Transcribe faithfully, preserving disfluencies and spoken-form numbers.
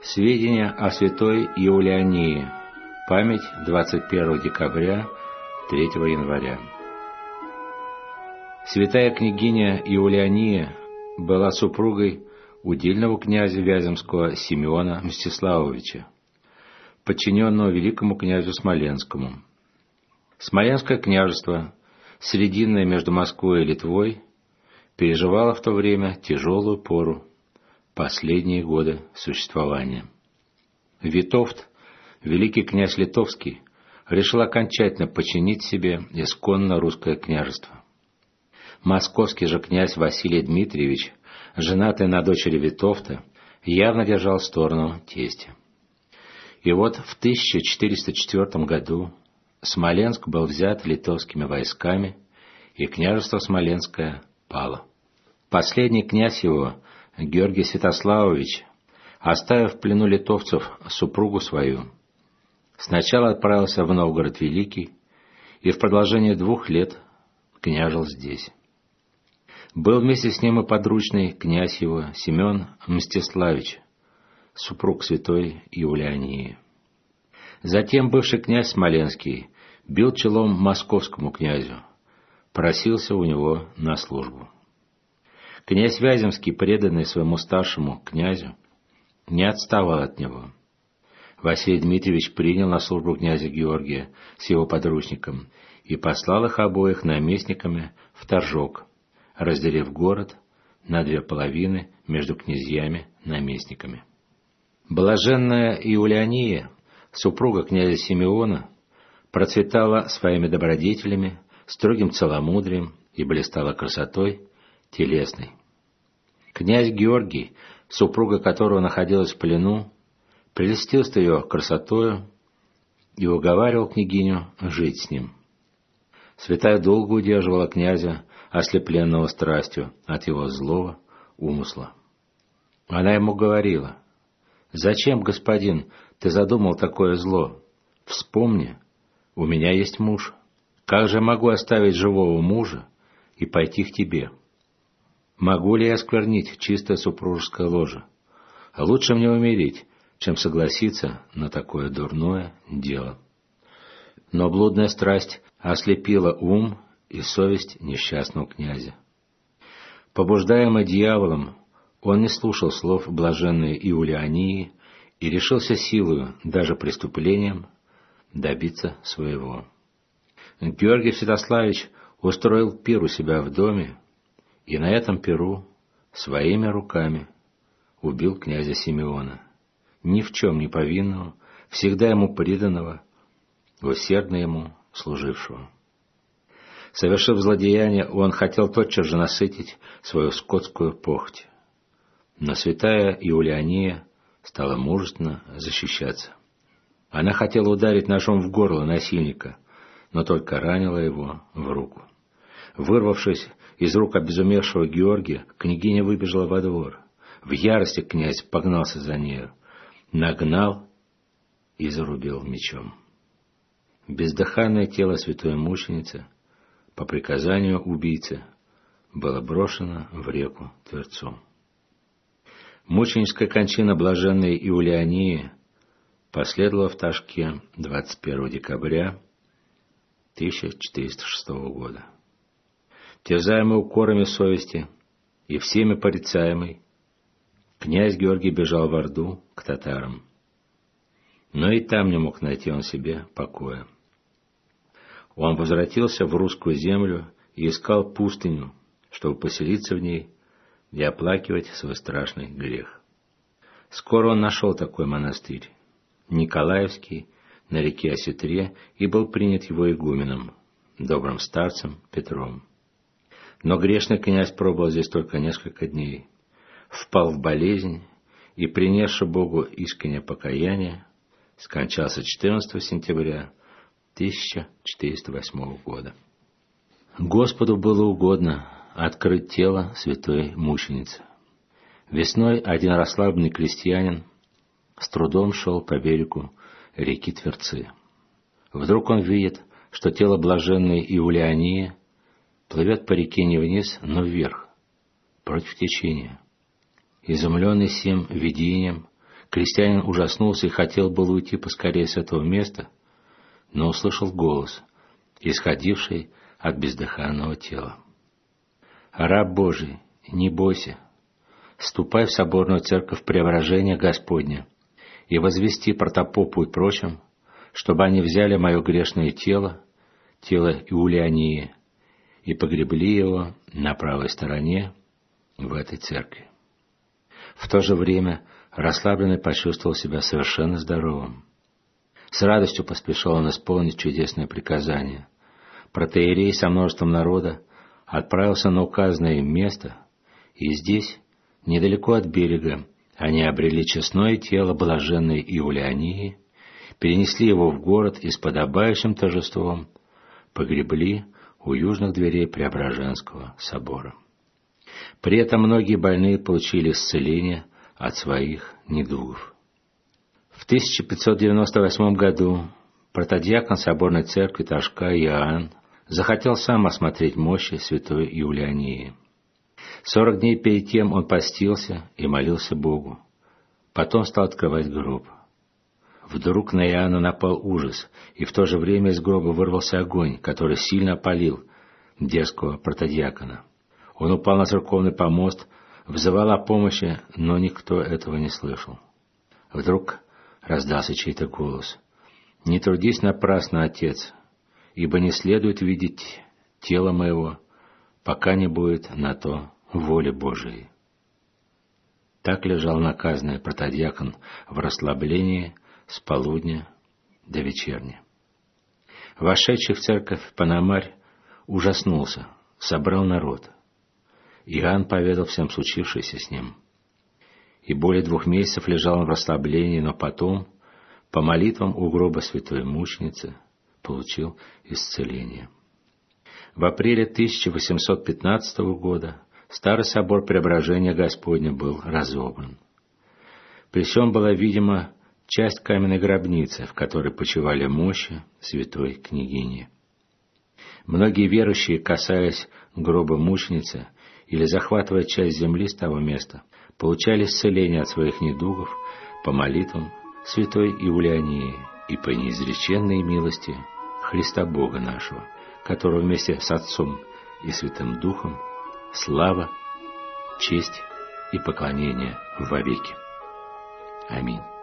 Сведения о святой Еулиании. Память двадцать первого декабря — третьего января. Святая княгиня Еулиания была супругой удельного князя Вяземского Симеона Мстиславовича, подчиненного великому князю Смоленскому. Смоленское княжество, срединное между Москвой и Литвой, переживало в то время тяжелую пору, последние годы существования. Витовт, великий князь литовский, решил окончательно подчинить себе исконно русское княжество. Московский же князь Василий Дмитриевич, женатый на дочери Витовта, явно держал сторону тестя. И вот в тысяча четыреста четвёртом году Смоленск был взят литовскими войсками, и княжество Смоленское пало. Последний князь его, Георгий Святославович, оставив в плену литовцев супругу свою, сначала отправился в Новгород Великий и в продолжение двух лет княжил здесь. Был вместе с ним и подручный князь его Семен Мстиславич, супруг святой Еулиании. Затем бывший князь Смоленский бил челом московскому князю, просился у него на службу. Князь Вяземский, преданный своему старшему князю, не отставал от него. Василий Дмитриевич принял на службу князя Георгия с его подручником и послал их обоих наместниками в Торжок, разделив город на две половины между князьями-наместниками. Блаженная Еулиания, супруга князя Симеона, процветала своими добродетелями, строгим целомудрием и блистала красотой телесной. Князь Георгий, супруга которого находилась в плену, прельстился ее красотою и уговаривал княгиню жить с ним. Святая долго удерживала князя, ослепленного страстью от его злого умысла. Она ему говорила: «Зачем, господин, ты задумал такое зло? Вспомни, у меня есть муж. Как же могу оставить живого мужа и пойти к тебе? Могу ли я осквернить чистое супружеское ложе? Лучше мне умереть, чем согласиться на такое дурное дело». Но блудная страсть ослепила ум и совесть несчастного князя. Побуждаемый дьяволом, он не слушал слов блаженной Еулиании и решился силою, даже преступлением, добиться своего. Георгий Святославич устроил пир у себя в доме, и на этом пиру своими руками убил князя Симеона, ни в чем не повинного, всегда ему преданного, усердно ему служившего. Совершив злодеяние, он хотел тотчас же насытить свою скотскую похоть. Но святая Еулиания стала мужественно защищаться. Она хотела ударить ножом в горло насильника, но только ранила его в руку. Вырвавшись из рук обезумевшего Георгия, княгиня выбежала во двор. В ярости князь погнался за нею, нагнал и зарубил мечом. Бездыханное тело святой мученицы, по приказанию убийцы, было брошено в реку Тверцу. Мученическая кончина блаженной Еулиании последовала в Торжке двадцать первого декабря тысяча четыреста шестого года. Терзаемый укорами совести и всеми порицаемый, князь Георгий бежал в Орду к татарам. Но и там не мог найти он себе покоя. Он возвратился в русскую землю и искал пустыню, чтобы поселиться в ней и оплакивать свой страшный грех. Скоро он нашел такой монастырь, Николаевский, на реке Осетре, и был принят его игуменом, добрым старцем Петром. Но грешный князь пробыл здесь только несколько дней, впал в болезнь и, принесши Богу искреннее покаяние, скончался четырнадцатого сентября тысяча четыреста восьмого года. Господу было угодно открыть тело святой мученицы. Весной один расслабленный крестьянин с трудом шел по берегу реки Тверцы. Вдруг он видит, что тело блаженной Еулиании плывет по реке не вниз, но вверх, против течения. Изумленный сим видением, Крестьянин ужаснулся и хотел было уйти поскорее с этого места, но услышал голос, исходивший от бездыханного тела. «Раб Божий, не бойся, ступай в соборную церковь Преображения Господня и возвести протопопу и прочим, чтобы они взяли мое грешное тело, тело Иулиании, и погребли его на правой стороне в этой церкви». В то же время расслабленный почувствовал себя совершенно здоровым. С радостью поспешил он исполнить чудесное приказание. Протоиерей со множеством народа отправился на указанное им место, и здесь, недалеко от берега, они обрели честное тело блаженной Иулиании, перенесли его в город и с подобающим торжеством погребли у южных дверей Преображенского собора. При этом многие больные получили исцеление от своих недугов. В тысяча пятьсот девяносто восьмом году протодиакон соборной церкви Торжка Иоанн захотел сам осмотреть мощи святой Иулиании. Сорок дней перед тем он постился и молился Богу. Потом стал открывать гроб. Вдруг на Иоанна напал ужас, и в то же время из гроба вырвался огонь, который сильно опалил дерзкого протодиакона. Он упал на церковный помост, взывал о помощи, но никто этого не слышал. Вдруг раздался чей-то голос: «Не трудись напрасно, отец, ибо не следует видеть тело моего, пока не будет на то воли Божией». Так лежал наказанный протодиакон в расслаблении с полудня до вечерни. Вошедший в церковь Пономарь ужаснулся, собрал народ. Иоанн поведал всем случившееся с ним. И более двух месяцев лежал он в расслаблении, но потом, по молитвам у гроба святой мученицы, получил исцеление. В апреле тысяча восемьсот пятнадцатого года старый собор Преображения Господня был разобран. При всем была видима часть каменной гробницы, в которой почивали мощи святой княгини. Многие верующие, касаясь гроба мученицы или захватывая часть земли с того места, получали исцеление от своих недугов по молитвам святой Иулиании и по неизреченной милости Христа Бога нашего, которого вместе с Отцом и Святым Духом слава, честь и поклонение вовеки. Аминь.